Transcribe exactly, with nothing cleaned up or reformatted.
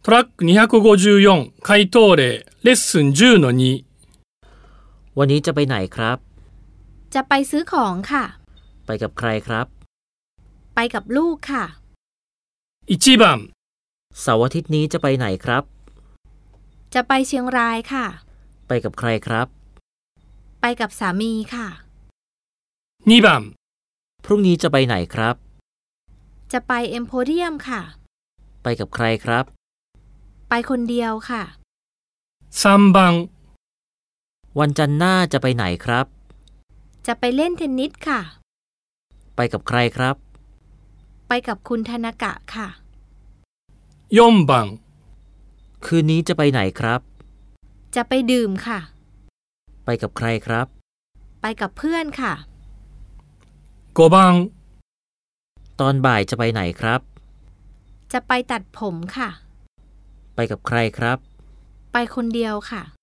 トラックにひゃくごじゅうよん回答例レッスン じゅうのにวันนี้จะไปไหนครับจะไปซื้อของค่ะไปกับใครครับไปกับลูกค่ะいちばんเสาร์อาทิตย์นี้จะไปไหนครับจะไปเชียงรายค่ะไปกับใครครับไปกับสามีค่ะにばんพรุ่งนี้จะไปไหนครับจะไปเอ็มโพเรียมค่ะไปกับใครครับไปคนเดียวค่ะさんばんวันจันทร์หน้าจะไปไหนครับจะไปเล่นเทนนิสค่ะไปกับใครครับไปกับคุณธนากะค่ะよんばんคืนนี้จะไปไหนครับจะไปดื่มค่ะไปกับใครครับไปกับเพื่อนค่ะごばんตอนบ่ายจะไปไหนครับจะไปตัดผมค่ะไปกับใครครับไปคนเดียวค่ะ